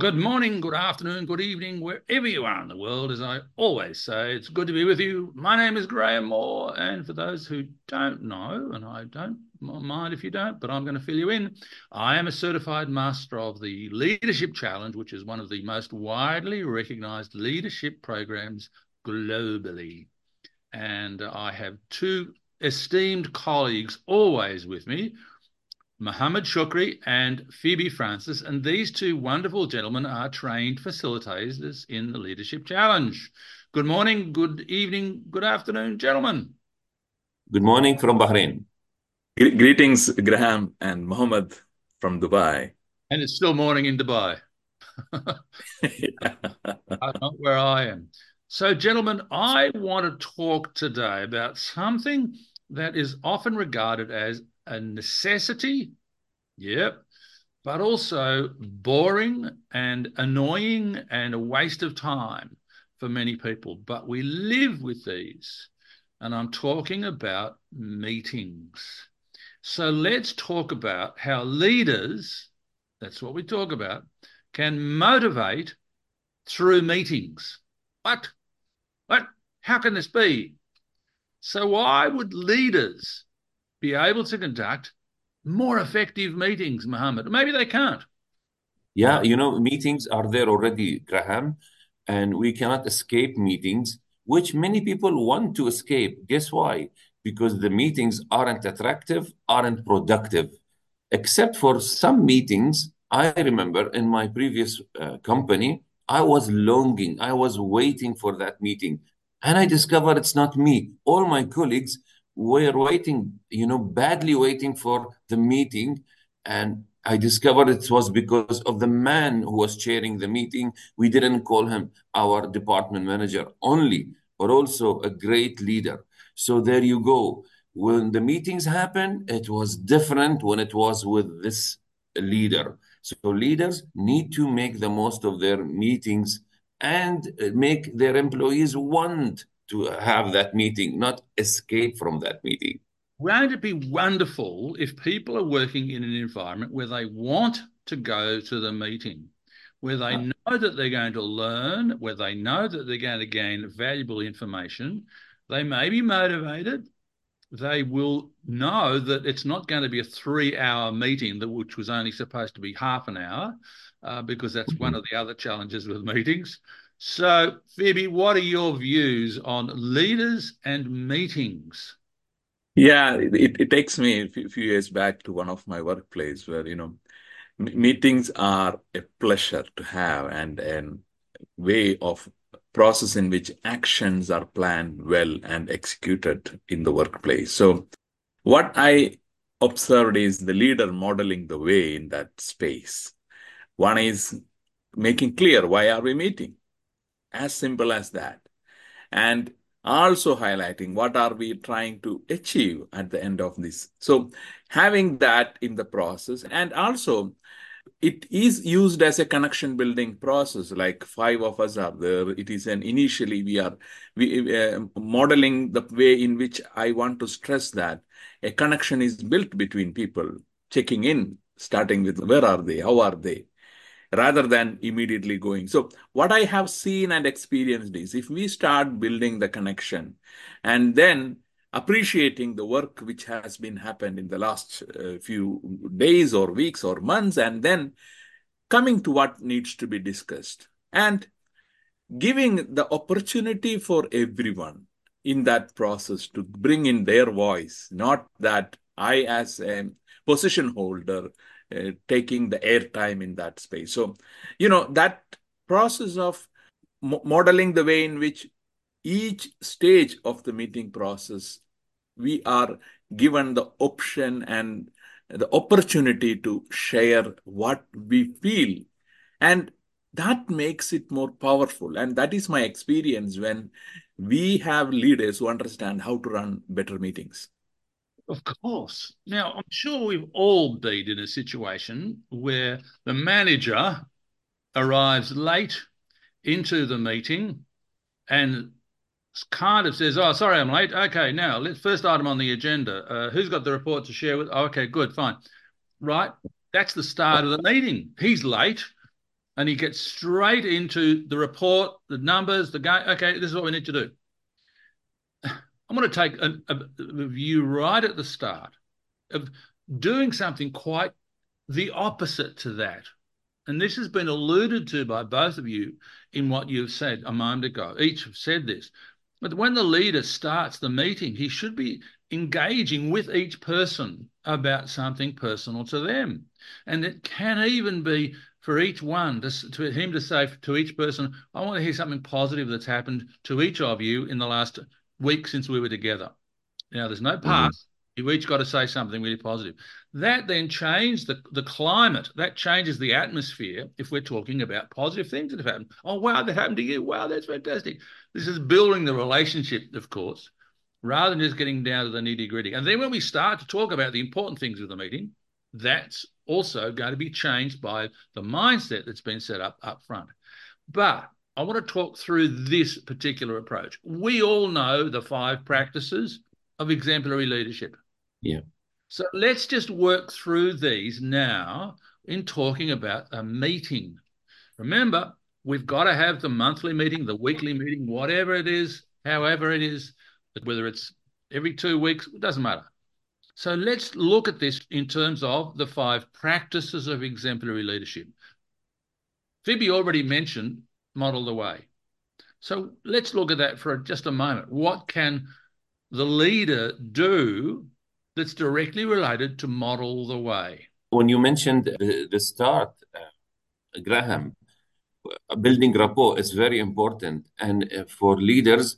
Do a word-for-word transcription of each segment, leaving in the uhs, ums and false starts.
Good morning, good afternoon, good evening, wherever you are in the world. As I always say, it's good to be with you. My name is Graham Moore, and for those who don't know, and I don't mind if you don't, but I'm going to fill you in, I am a certified master of the Leadership Challenge, which is one of the most widely recognized leadership programs globally. And I have two esteemed colleagues always with me, Mohammed Shukri and Phoebe Francis, and these two wonderful gentlemen are trained facilitators in the Leadership Challenge. Good morning, good evening, good afternoon, gentlemen. Good morning from Bahrain. Greetings, Graham and Mohammed from Dubai. And it's still morning in Dubai. Not where I am. So, gentlemen, I want to talk today about something that is often regarded as a necessity, yep, but also boring and annoying and a waste of time for many people. But we live with these, and I'm talking about meetings. So let's talk about how leaders, that's what we talk about, can motivate through meetings. What? What? How can this be? So why would leaders be able to conduct more effective meetings, Mohammed? Maybe they can't. Yeah, you know, meetings are there already, Graham, and we cannot escape meetings, which many people want to escape. Guess why? Because the meetings aren't attractive, aren't productive. Except for some meetings, I remember in my previous uh, company, I was longing, I was waiting for that meeting. And I discovered it's not me. All my colleagues were waiting, you know, badly waiting for the meeting. And I discovered it was because of the man who was chairing the meeting. We didn't call him our department manager only, but also a great leader. So there you go. When the meetings happened, it was different when it was with this leader. So leaders need to make the most of their meetings and make their employees want to have that meeting, not escape from that meeting. Won't it be wonderful if people are working in an environment where they want to go to the meeting, where they know that they're going to learn, where they know that they're going to gain valuable information? They may be motivated. They will know that it's not going to be a three-hour meeting, that which was only supposed to be half an hour, uh, because that's one of the other challenges with meetings. So, Phoebe, what are your views on leaders and meetings? Yeah, it, it takes me a few, few years back to one of my workplace where, you know, m- meetings are a pleasure to have and a way of process in which actions are planned well and executed in the workplace. So what I observed is the leader modeling the way in that space. One is making clear why are we meeting? As simple as that. And also highlighting what are we trying to achieve at the end of this. So having that in the process, and also it is used as a connection building process. Like five of us are there. It is an initially we are we uh, modeling the way in which I want to stress that a connection is built between people, checking in, starting with where are they, how are they, rather than immediately going. So what I have seen and experienced is if we start building the connection and then appreciating the work which has been happened in the last uh, few days or weeks or months, and then coming to what needs to be discussed and giving the opportunity for everyone in that process to bring in their voice, not that I as a position holder uh, taking the airtime in that space. So, you know, that process of mo- modeling the way in which each stage of the meeting process, we are given the option and the opportunity to share what we feel. And that makes it more powerful. And that is my experience when we have leaders who understand how to run better meetings. Of course. Now, I'm sure we've all been in a situation where the manager arrives late into the meeting and kind of says, "Oh, sorry, I'm late. Okay, now let's first item on the agenda. Uh, who's got the report to share with?" Oh, okay, good, fine. Right. That's the start of the meeting. He's late. and he gets straight into the report, the numbers, the game. Okay, this is what we need to do. I'm going to take a, a, a view right at the start of doing something quite the opposite to that. And this has been alluded to by both of you in what you've said a moment ago. Each have said this. But when the leader starts the meeting, he should be engaging with each person about something personal to them. And it can even be for each one, to, to him to say to each person, I want to hear something positive that's happened to each of you in the last week since we were together. Now, there's no past. Mm-hmm. You've each got to say something really positive. That then changes the, the climate. That changes the atmosphere if we're talking about positive things that have happened. Oh, wow, that happened to you. Wow, that's fantastic. This is building the relationship, of course, rather than just getting down to the nitty-gritty. And then when we start to talk about the important things of the meeting, that's also going to be changed by the mindset that's been set up up front. But I want to talk through this particular approach. We all know the five practices of exemplary leadership. Yeah. So let's just work through these now in talking about a meeting. Remember, we've got to have the monthly meeting, the weekly meeting, whatever it is, however it is, whether it's every two weeks, it doesn't matter. So let's look at this in terms of the five practices of exemplary leadership. Phoebe already mentioned model the way. So let's look at that for just a moment. What can the leader do that's directly related to model the way? When you mentioned the, the start, uh, Graham, building rapport is very important. And uh, for leaders,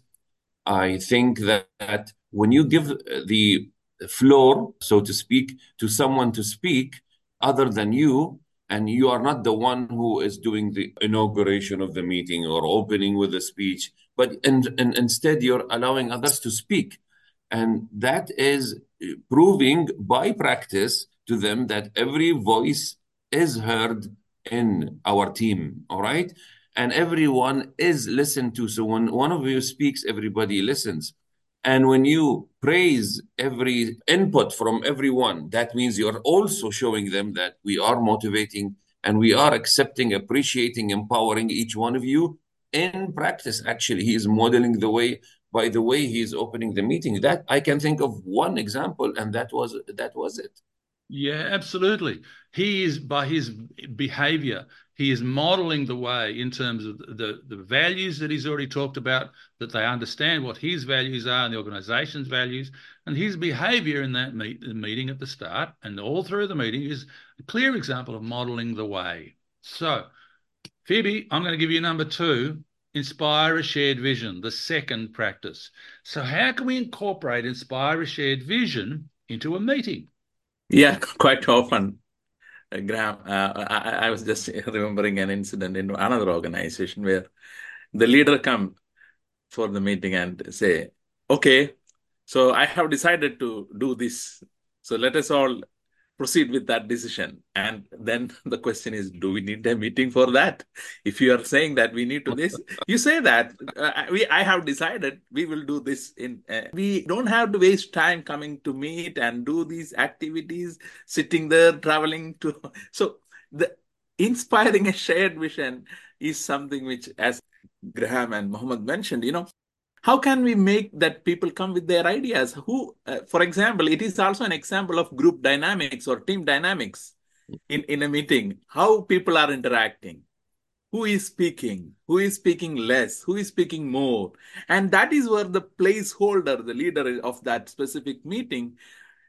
I think that, that when you give the floor, so to speak, to someone to speak other than you, and you are not the one who is doing the inauguration of the meeting or opening with a speech, but in, in, instead you're allowing others to speak. And that is proving by practice to them that every voice is heard in our team, all right? And everyone is listened to. So when one of you speaks, everybody listens. And when you praise every input from everyone, that means you're also showing them that we are motivating and we are accepting, appreciating, empowering each one of you. In practice, actually, he is modeling the way by the way he's opening the meeting. That I can think of one example, and that was that was it. Yeah, absolutely. He is, by his behavior, he is modeling the way in terms of the, the values that he's already talked about, that they understand what his values are and the organization's values. And his behavior in that meet, the meeting at the start and all through the meeting is a clear example of modeling the way. So, Phoebe, I'm going to give you number two, inspire a shared vision, the second practice. So how can we incorporate inspire a shared vision into a meeting? Yeah, quite often, uh, Graham, uh, I, I was just remembering an incident in another organization where the leader come for the meeting and say, okay, so I have decided to do this. So let us all proceed with that decision. And then the question is, do we need a meeting for that? If you are saying that we need to this, you say that uh, we I have decided we will do this. In uh, we don't have to waste time coming to meet and do these activities, sitting there, traveling to. So the inspiring a shared vision is something which, as Graham and Mohammed mentioned, you know, how can we make that people come with their ideas? Who, uh, for example, it is also an example of group dynamics or team dynamics in, in a meeting, how people are interacting, who is speaking, who is speaking less, who is speaking more. And that is where the placeholder, the leader of that specific meeting,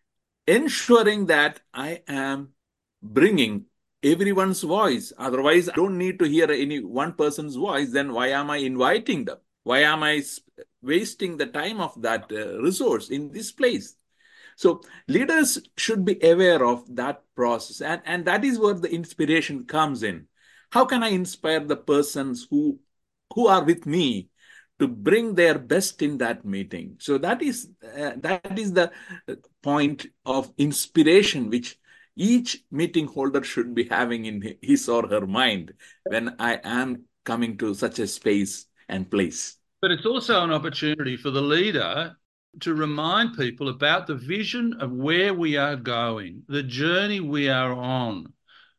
ensuring that I am bringing everyone's voice. Otherwise, I don't need to hear any one person's voice. Then why am I inviting them? Why am I wasting the time of that uh, resource in this place? So leaders should be aware of that process. And, and that is where the inspiration comes in. How can I inspire the persons who, who are with me to bring their best in that meeting? So that is, uh, that is the point of inspiration, which each meeting holder should be having in his or her mind when I am coming to such a space and place. But it's also an opportunity for the leader to remind people about the vision of where we are going, the journey we are on.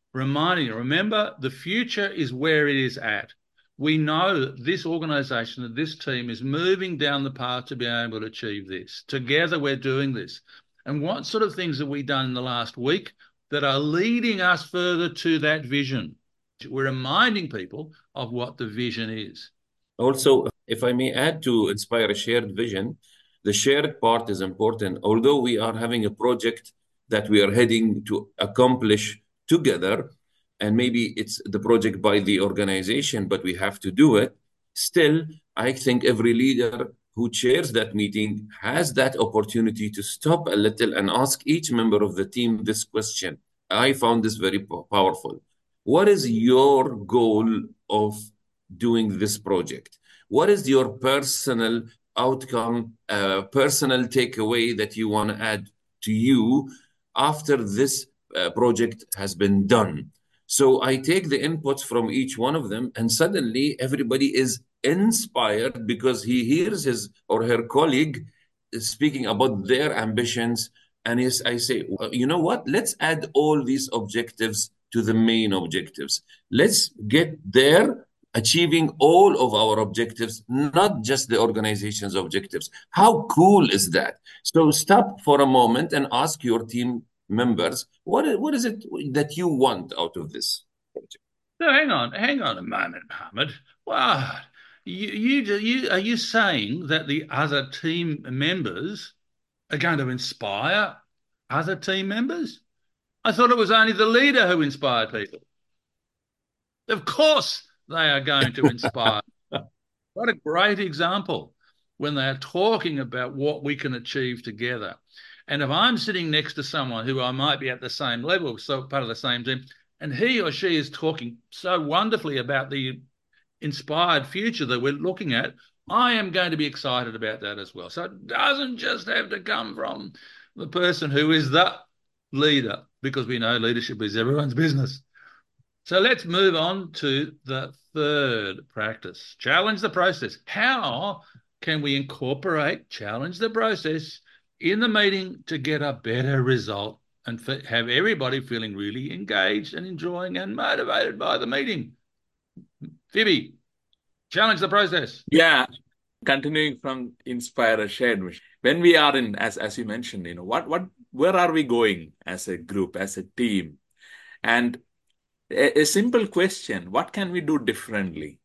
reminding you, remember, the future is where it is at. We know that this organisation, that this team is moving down the path to be able to achieve this. Together we're doing this. And what sort of things have we done in the last week that are leading us further to that vision? We're reminding people of what the vision is. Also, if I may add to inspire a shared vision, the shared part is important. Although we are having a project that we are heading to accomplish together, and maybe it's the project by the organization, but we have to do it. Still, I think every leader who chairs that meeting has that opportunity to stop a little and ask each member of the team this question. I found this very powerful. What is your goal of doing this project? What is your personal outcome, uh, personal takeaway that you want to add to you after this uh, project has been done? So I take the inputs from each one of them, and suddenly everybody is inspired because he hears his or her colleague speaking about their ambitions. And yes, I say, you know what? Let's add all these objectives to the main objectives. Let's get there achieving all of our objectives, not just the organization's objectives. How cool is that? So stop for a moment and ask your team members, what, what is it that you want out of this project? So hang on, hang on a moment, Mohammed. Wow. You, you, you, are you saying that the other team members are going to inspire other team members? I thought it was only the leader who inspired people. Of course they are going to inspire. What a great example when they are talking about what we can achieve together. And if I'm sitting next to someone who I might be at the same level, so part of the same team, and he or she is talking so wonderfully about the inspired future that we're looking at, I am going to be excited about that as well. So it doesn't just have to come from the person who is the leader, because we know leadership is everyone's business. So let's move on to the third practice. Challenge the process. How can we incorporate challenge the process in the meeting to get a better result and have everybody feeling really engaged and enjoying and motivated by the meeting? Phoebe, challenge the process. Yeah, continuing from inspire a shared mission. When we are in, as as you mentioned, you know, what what where are we going as a group, as a team? And a, a simple question: what can we do differently?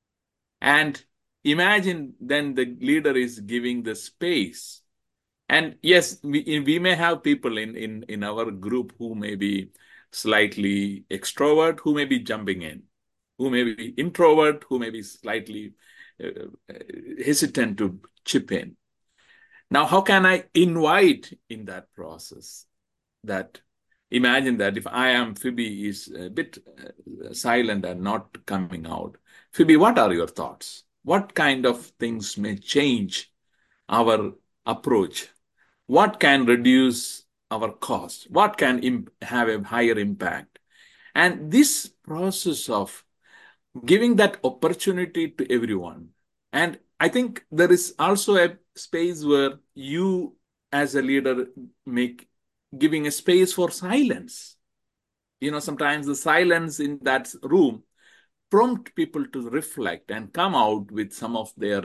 And imagine then the leader is giving the space. And yes, we we may have people in in in our group who may be slightly extrovert, who may be jumping in, who may be introvert, who may be slightly uh, hesitant to chip in. Now, how can I invite in that process? That imagine that if I am, Phoebe is a bit uh, silent and not coming out. Phoebe, what are your thoughts? What kind of things may change our approach? What can reduce our cost? What can have a higher impact? And this process of giving that opportunity to everyone. And I think there is also a space where you as a leader make giving a space for silence. You know, sometimes the silence in that room prompt people to reflect and come out with some of their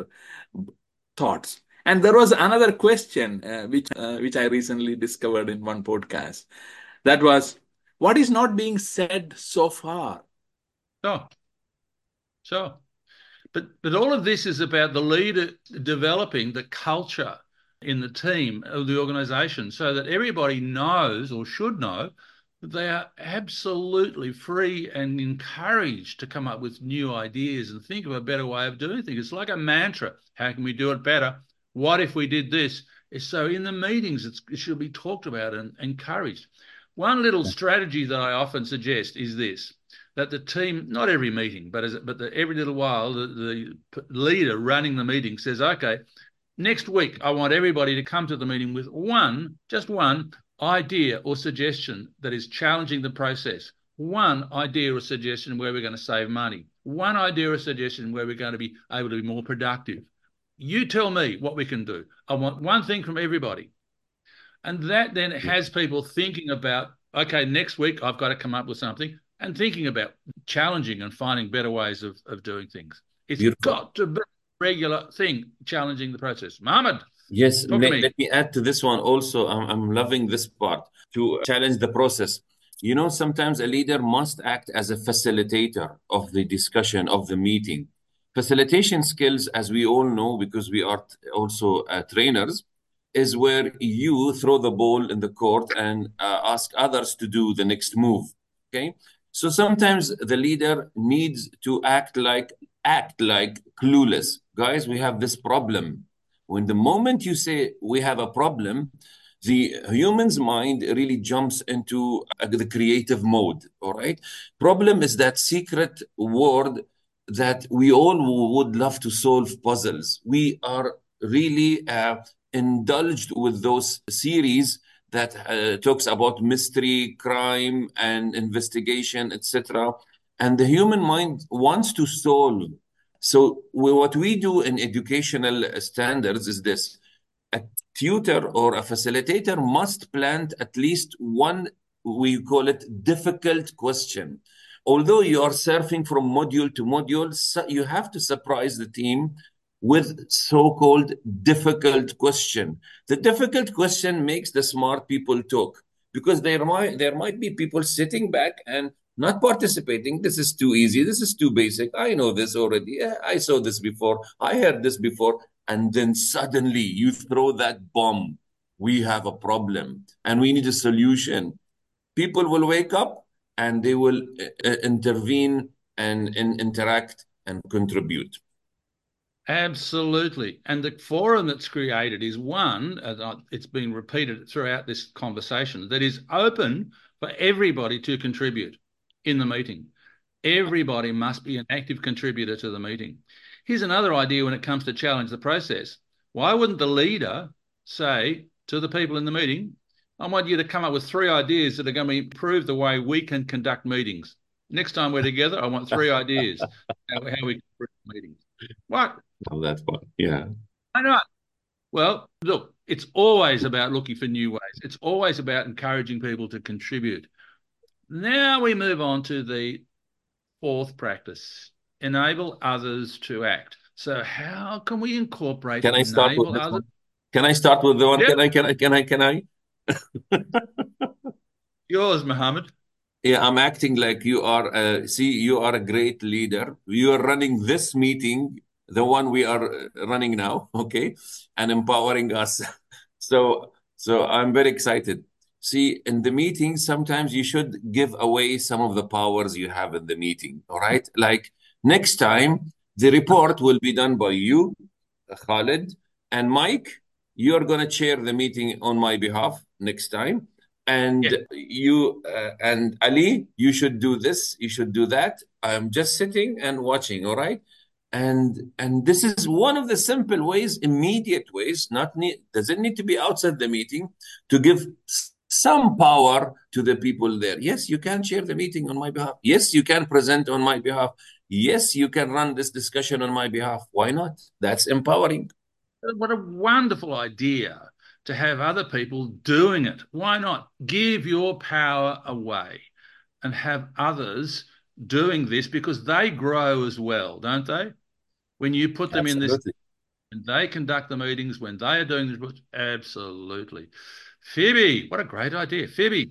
thoughts. And there was another question uh, which uh, which I recently discovered in one podcast. That was, what is not being said so far? Sure. Sure. But, but all of this is about the leader developing the culture in the team of the organisation so that everybody knows or should know that they are absolutely free and encouraged to come up with new ideas and think of a better way of doing things. It's like a mantra. How can we do it better? What if we did this? So in the meetings, it's, it should be talked about and encouraged. One little strategy that I often suggest is this, that the team, not every meeting, but, as, but the, every little while, the, the leader running the meeting says, okay, next week, I want everybody to come to the meeting with one, just one idea or suggestion that is challenging the process. One idea or suggestion where we're going to save money. One idea or suggestion where we're going to be able to be more productive. You tell me what we can do. I want one thing from everybody. And that then has people thinking about, okay, next week I've got to come up with something. and thinking about challenging and finding better ways of, of doing things. It's Beautiful. got to be a regular thing, challenging the process. Mohammed, Yes, talk to let, me. let me add to this one also. I'm, I'm loving this part to challenge the process. You know, sometimes a leader must act as a facilitator of the discussion, of the meeting. Facilitation skills, as we all know, because we are t- also uh, trainers, is where you throw the ball in the court and uh, ask others to do the next move. Okay. So sometimes the leader needs to act like act like clueless. Guys, we have this problem. When the moment you say we have a problem, the human's mind really jumps into uh, the creative mode. All right. Problem is that secret word that we all would love to solve puzzles. We are really uh, indulged with those series that uh, talks about mystery, crime, and investigation, et cetera. And the human mind wants to solve. So we, what we do in educational standards is this: a tutor or a facilitator must plant at least one, we call it difficult question. Although you are surfing from module to module, so you have to surprise the team with so-called difficult question. The difficult question makes the smart people talk, because there might there might be people sitting back and not participating. This is too easy. This is too basic. I know this already. Yeah, I saw this before. I heard this before. And then suddenly you throw that bomb. We have a problem and we need a solution. People will wake up and they will uh, intervene and, and interact and contribute. Absolutely. And the forum that's created is one, uh, it's been repeated throughout this conversation, that is open for everybody to contribute in the meeting. Everybody must be an active contributor to the meeting. Here's another idea when it comes to challenge the process. Why wouldn't the leader say to the people in the meeting, I want you to come up with three ideas that are going to improve the way we can conduct meetings. Next time we're together, I want three ideas how, how we can improve meetings. What? Oh, that's fun. Yeah. I know. Well, look, it's always about looking for new ways. It's always about encouraging people to contribute. Now we move on to the fourth practice, enable others to act. So how can we incorporate Can I start with enable this others? one? Can I start with the one? Yep. Can I, can I, can I, can I? Yours, Mohammed. Yeah, I'm acting like you are, uh, see, you are a great leader. You are running this meeting, the one we are running now, okay, and empowering us. so, so I'm very excited. See, in the meeting, sometimes you should give away some of the powers you have in the meeting, all right? Like next time, the report will be done by you, Khalid, and Mike. You're going to chair the meeting on my behalf next time. And Yeah. you uh, and Ali, you should do this, you should do that. I'm just sitting and watching, all right? And and this is one of the simple ways, immediate ways, not need, doesn't need to be outside the meeting, to give some power to the people there. Yes, you can chair the meeting on my behalf. Yes, you can present on my behalf. Yes, you can run this discussion on my behalf. Why not? That's empowering. What a wonderful idea to have other people doing it. Why not give your power away and have others doing this, because they grow as well, don't they? When you put them Absolutely. in this, and they conduct the meetings, when they are doing this, absolutely. Phoebe, what a great idea. Phoebe.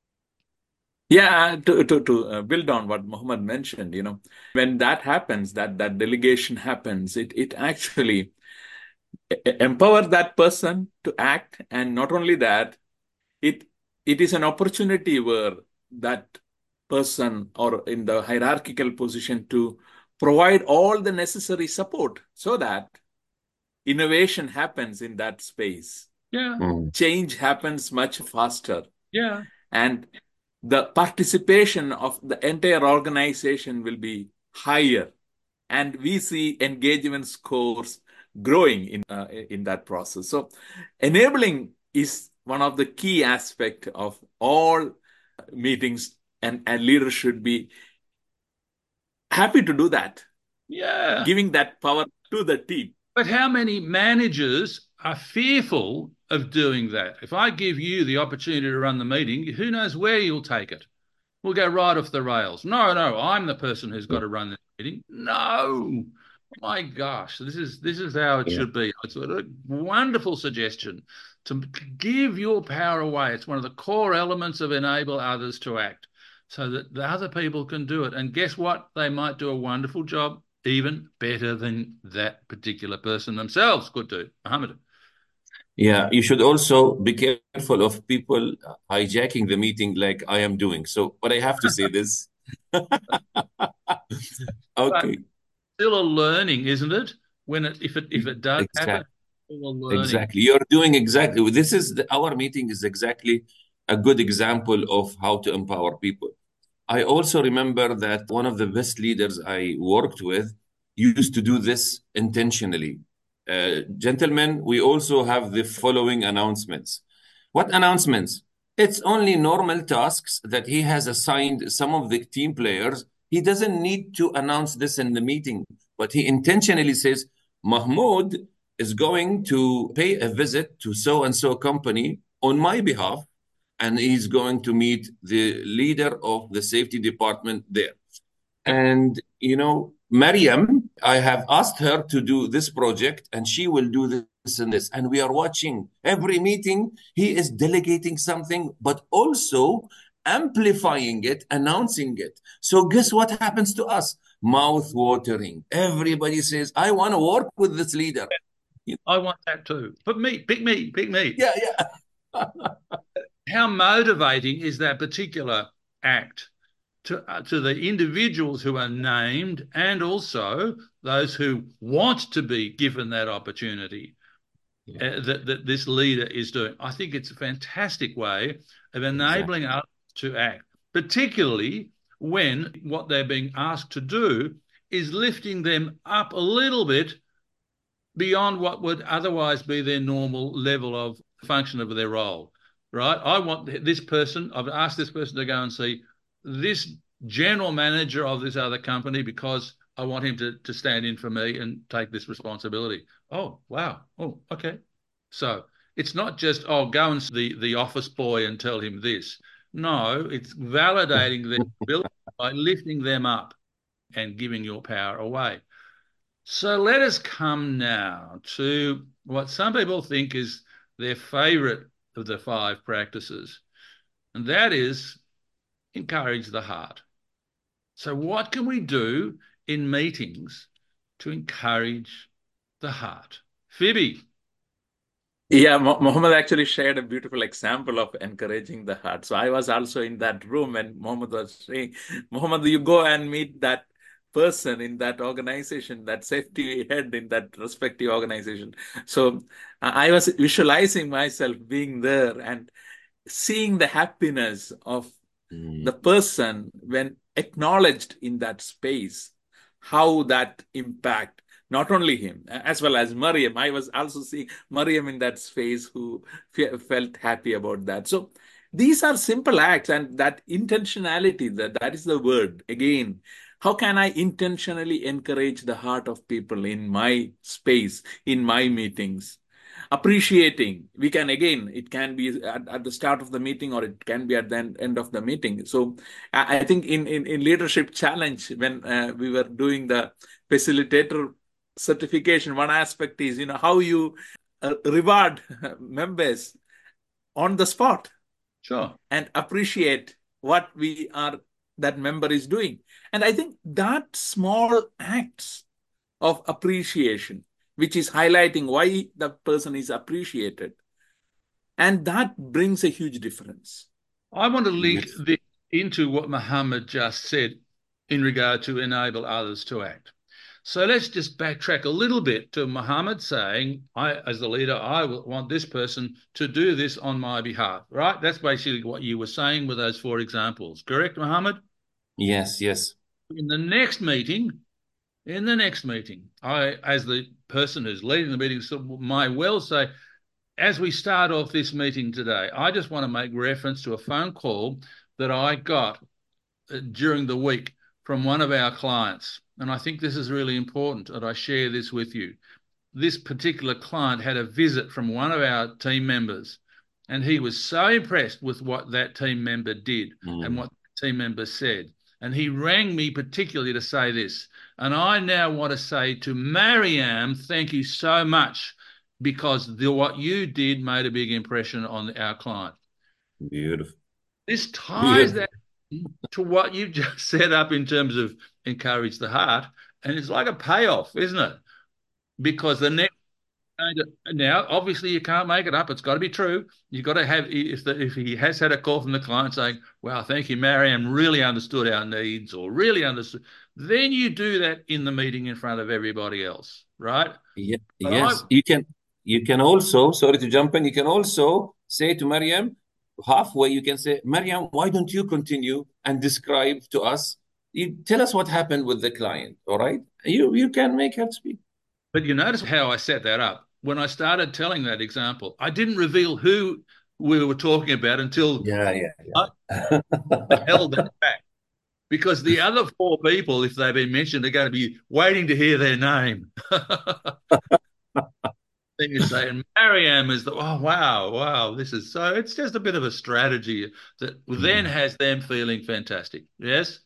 Yeah, to to to uh, build on what Muhammad mentioned, you know, when that happens, that that delegation happens, it it actually empowers that person to act, and not only that, it it is an opportunity where that person or in the hierarchical position to provide all the necessary support so that innovation happens in that space. Yeah. Mm. Change happens much faster. Yeah. And the participation of the entire organization will be higher. And we see engagement scores growing in, uh, in that process. So enabling is one of the key aspects of all meetings, and, and leaders should be happy to do that. Yeah. Giving that power to the team. But how many managers are fearful of doing that? If I give you the opportunity to run the meeting, who knows where you'll take it? we'll go right off the rails. No, no, I'm the person who's got to run this meeting. No, my gosh, this is this is how it Yeah. should be. It's a wonderful suggestion to give your power away. It's one of the core elements of enable others to act, so that the other people can do it. And guess what? They might do a wonderful job, even better than that particular person themselves could do. Mohammed. Yeah, you should also be careful of people hijacking the meeting like I am doing. So, but I have to say this. Okay. Still a learning, isn't it? When it if it if it does Exactly. happen, still a learning. Exactly. You're doing exactly. This is the, our meeting is exactly a good example of how to empower people. I also remember that one of the best leaders I worked with used to do this intentionally. Uh, gentlemen, we also have the following announcements. What announcements? It's only normal tasks that he has assigned some of the team players. He doesn't need to announce this in the meeting, but he intentionally says, Mahmoud is going to pay a visit to so-and-so company on my behalf, and he's going to meet the leader of the safety department there. And, you know, Mariam, I have asked her to do this project, and she will do this and this. And we are watching every meeting. He is delegating something, but also amplifying it, announcing it. So guess what happens to us? Mouth watering. Everybody says, I want to work with this leader. I want that too. But me, pick me, pick me. Yeah, yeah. How motivating is that particular act to, uh, to the individuals who are named and also those who want to be given that opportunity yeah. uh, that, that this leader is doing? I think it's a fantastic way of enabling exactly. us to act, particularly when what they're being asked to do is lifting them up a little bit beyond what would otherwise be their normal level of function of their role, right? I want this person, I've asked this person to go and see this general manager of this other company because I want him to, to stand in for me and take this responsibility. Oh, wow. Oh, okay. So it's not just, oh, go and see the, the office boy and tell him this. No, it's validating their ability by lifting them up and giving your power away. So let us come now to what some people think is their favorite of the five practices, and that is encourage the heart. So what can we do in meetings to encourage the heart? Phoebe. Yeah, Mohammed actually shared a beautiful example of encouraging the heart. So I was also in that room and Mohammed was saying, Mohammed, you go and meet that person in that organization, that safety head in that respective organization. So I was visualizing myself being there and seeing the happiness of mm. the person when acknowledged in that space, how that impact not only him, as well as Mariam. I was also seeing Mariam in that space who fe- felt happy about that. So these are simple acts, and that intentionality, that, that is the word. Again, how can I intentionally encourage the heart of people in my space, in my meetings? Appreciating, we can, again, it can be at, at the start of the meeting or it can be at the end, end of the meeting. So I, I think in, in, in Leadership Challenge, when uh, we were doing the facilitator certification, one aspect is, you know, how you uh, reward members on the spot. Sure. And appreciate what we are, that member is doing. And I think that small acts of appreciation, which is highlighting why the person is appreciated, and that brings a huge difference. I want to link yes. this into what Mohammed just said in regard to enable others to act. So let's just backtrack a little bit to Mohammed saying, I, as the leader, I want this person to do this on my behalf, right? That's basically what you were saying with those four examples. Correct, Mohammed? Yes, yes. In the next meeting, in the next meeting, I, as the person who's leading the meeting, might well say, as we start off this meeting today, I just want to make reference to a phone call that I got during the week from one of our clients. And I think this is really important that I share this with you. This particular client had a visit from one of our team members, and he was so impressed with what that team member did mm. and what the team member said. And he rang me particularly to say this. And I now want to say to Mariam, thank you so much, because the, what you did made a big impression on our client. Beautiful. This ties Beautiful. that to what you've just set up in terms of encourage the heart. And it's like a payoff, isn't it? Because the next now, obviously, you can't make it up. It's got to be true. You've got to have, if the, if he has had a call from the client saying, wow, thank you, Mariam, really understood our needs or really understood, then you do that in the meeting in front of everybody else, right? Yeah, But yes, I, you can. You can also, sorry to jump in, you can also say to Mariam, halfway, you can say, Mariam, why don't you continue and describe to us? You tell us what happened with the client, all right? You you can make her speak. but you notice how I set that up. When I started telling that example, I didn't reveal who we were talking about until Yeah, yeah, I yeah. held that back. Because the other four people, if they've been mentioned, are going to be waiting to hear their name. Then you say, and Mariam is the, oh, wow, wow, this is so, it's just a bit of a strategy that then has them feeling fantastic. Yes?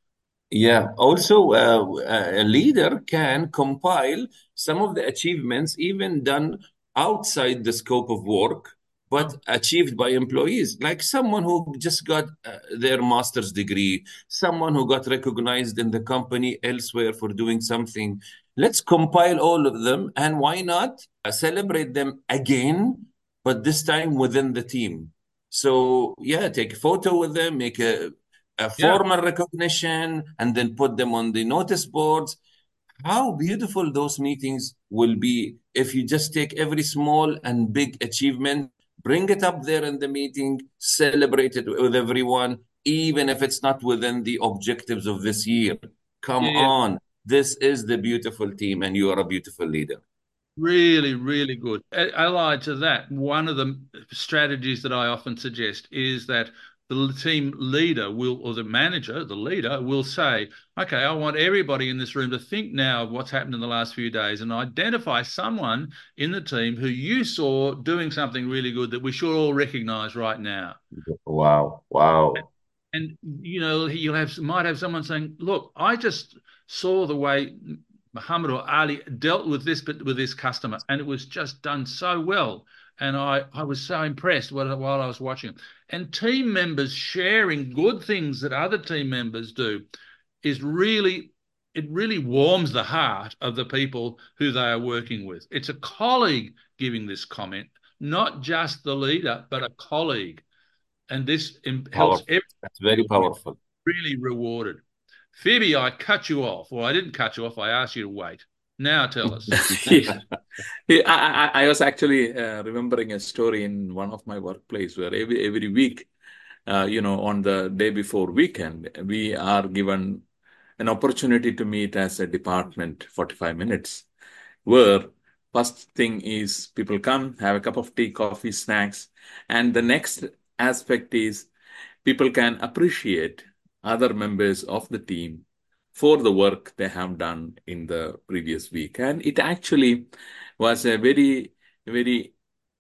Yeah. Also, uh, a leader can compile some of the achievements even done outside the scope of work, but Oh, achieved by employees. Like someone who just got uh, their master's degree, someone who got recognized in the company elsewhere for doing something. Let's compile all of them, and why not uh, celebrate them again, but this time within the team. So, yeah, take a photo with them, make a a yeah. formal recognition, and then put them on the notice boards. How beautiful those meetings will be if you just take every small and big achievement, bring it up there in the meeting, celebrate it with everyone, even if it's not within the objectives of this year. Come Yeah, yeah. on. This is the beautiful team, and you are a beautiful leader. Really, really good. A- Allied to that, one of the strategies that I often suggest is that the team leader will, or the manager, the leader will say, okay, I want everybody in this room to think now of what's happened in the last few days and identify someone in the team who you saw doing something really good that we should all recognize right now. Wow. Wow. And you know, you'll have might have someone saying, "Look, I just saw the way Muhammad or Ali dealt with this, but with this customer, and it was just done so well." And I, I was so impressed while, while I was watching. And team members sharing good things that other team members do is really, it really warms the heart of the people who they are working with. It's a colleague giving this comment, not just the leader, but a colleague. And this helps Powerful. everyone That's very feel good, powerful. really rewarded. Phoebe, I cut you off. Well, I didn't cut you off. I asked you to wait. Now tell us. Yeah. Yeah, I, I, I was actually uh, remembering a story in one of my workplace where every every week, uh, you know, on the day before weekend, we are given an opportunity to meet as a department forty-five minutes, where first thing is people come, have a cup of tea, coffee, snacks, and the next aspect is people can appreciate other members of the team for the work they have done in the previous week. And it actually was a very, very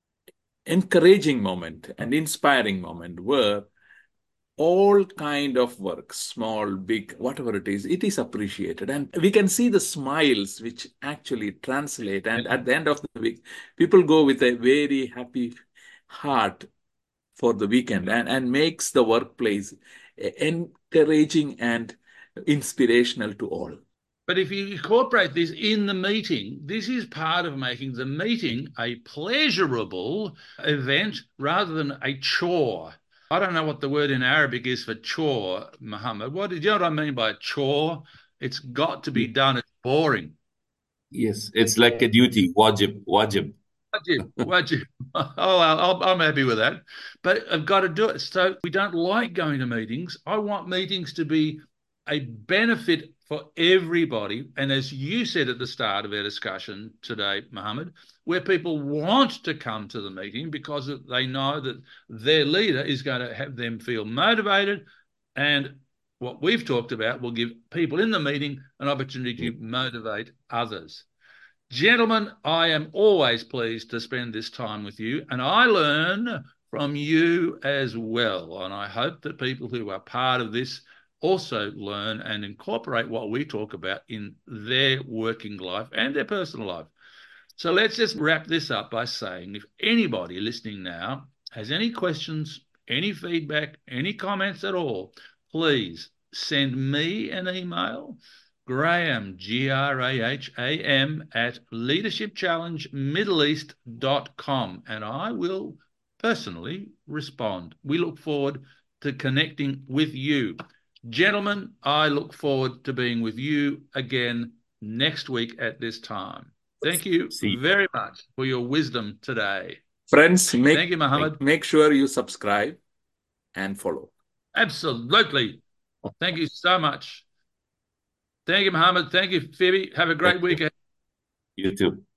encouraging moment and inspiring moment where all kind of work, small, big, whatever it is, it is appreciated. And we can see the smiles which actually translate. And Yeah. at the end of the week, people go with a very happy heart for the weekend and, and makes the workplace encouraging and inspirational to all. But if you incorporate this in the meeting, this is part of making the meeting a pleasurable event rather than a chore. I don't know what the word in Arabic is for chore, Muhammad. What do you know what I mean by chore? It's got to be done. It's boring. Yes, it's like a duty, wajib, wajib. Wajib, wajib. Oh, I'll, I'm happy with that. But I've got to do it. So we don't like going to meetings. I want meetings to be a benefit for everybody. And as you said at the start of our discussion today, Mohammed, where people want to come to the meeting because they know that their leader is going to have them feel motivated. And what we've talked about will give people in the meeting an opportunity to motivate others. Gentlemen, I am always pleased to spend this time with you, and I learn from you as well. And I hope that people who are part of this also learn and incorporate what we talk about in their working life and their personal life. So let's just wrap this up by saying, if anybody listening now has any questions, any feedback, any comments at all, please send me an email, Graham, G R A H A M, at leadership challenge middle east dot com, and I will personally respond. We look forward to connecting with you. Gentlemen, I look forward to being with you again next week at this time. Thank you See. very much for your wisdom today. Friends, make, Thank you, Mohammed. make, make sure you subscribe and follow. Absolutely. Thank you so much. Thank you, Mohammed. Thank you, Phoebe. Have a great weekend. You too.